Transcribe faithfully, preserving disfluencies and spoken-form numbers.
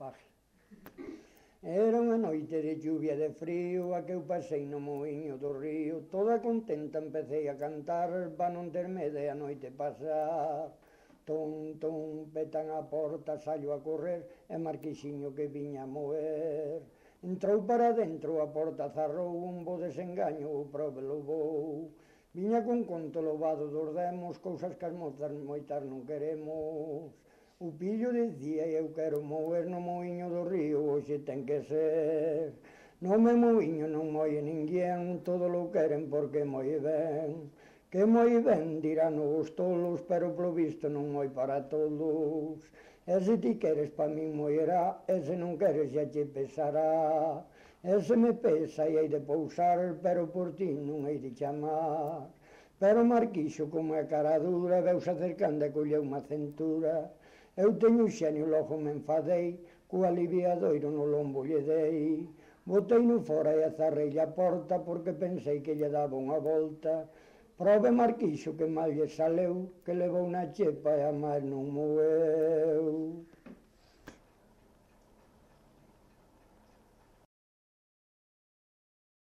fácil. Era unha noite de lluvia de frío a que eu pasei no moinho do río. Toda contenta empecé a cantar pa non ter medo e a noite pasar. Ton, ton, petan a porta, sallo a correr e Marquixiño que viña a moer. Entrou para dentro, a porta zarrou, un bo desengaño o prove levou. Viña con conto louvado dos demos, cousas que as mozas moitas non queremos. O pillo dicía, eu quero moer no moinho do río, hoxe ten que ser. No meu moinho non moe ninguén, todo lo queren porque moe ben. Que moi ben, dirán os tolos, pero polo visto non moi para todos. E se ti queres pa min moerá, e se non queres xa che pesará. E se me pesa e hei de pousar, pero por ti non hei de chamar. Pero Marquixo, como é cara dura, veuse acercando e colleu unha cintura. Eu teño xenio, logo me enfadei, co aliviadoiro no lombo lle dei. Boteino fora e azarrei a porta, porque pensei que lle daba unha volta. Prove Marquixo que mal lle saleu, que levou na chepa e a máis non moeu.